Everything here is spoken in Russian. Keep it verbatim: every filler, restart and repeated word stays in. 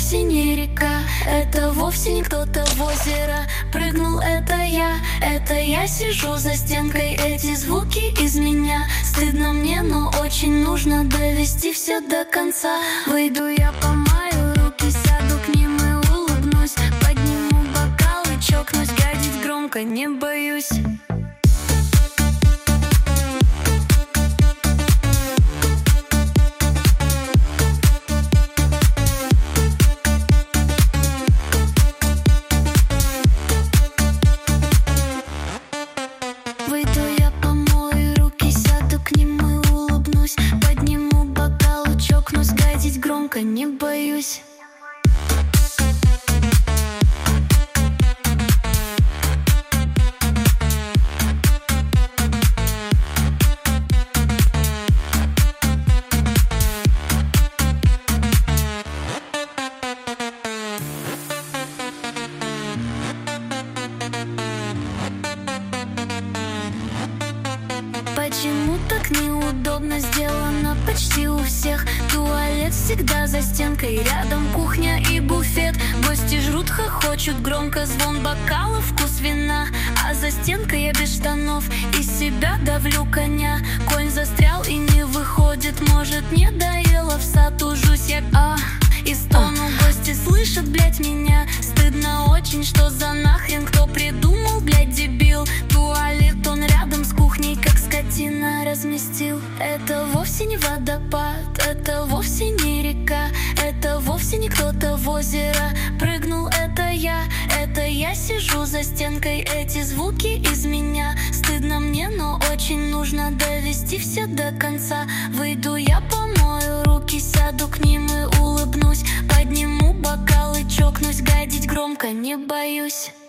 вовсе не река, это вовсе не кто-то в озеро прыгнул, это я, это я сижу за стенкой, эти звуки из меня. Стыдно мне, но очень нужно довести все до конца. Выйду я, помою руки, сяду к ним и улыбнусь, подниму бокал и чокнусь, гадить громко не боюсь. Выйду я, помою руки, сяду к ним и улыбнусь, подниму бокал и чокнусь, гадить громко не боюсь. Почему так неудобно сделано почти у всех? Туалет всегда за стенкой, рядом кухня и буфет. Гости жрут, хохочут громко, звон бокалов, вкус вина. А за стенкой я без штанов, из себя давлю коня. Конь застрял и не выходит, может, не доела, в сад ужусь я, а и стону. Гости слышат, блять, меня. Стыдно очень, что за нахрен, кто придумал, блять, дебил. Туалет, он рядом с кухней, как скотина разместил. Это вовсе не водопад, это вовсе не река, это вовсе не кто-то в озеро прыгнул, это я, это я сижу за стенкой, эти звуки из меня. Стыдно мне, но очень нужно довести все до конца. Выйду я, помою руки, сяду к ним и улыбнусь, подниму бокал и чокнусь, гадить громко не боюсь.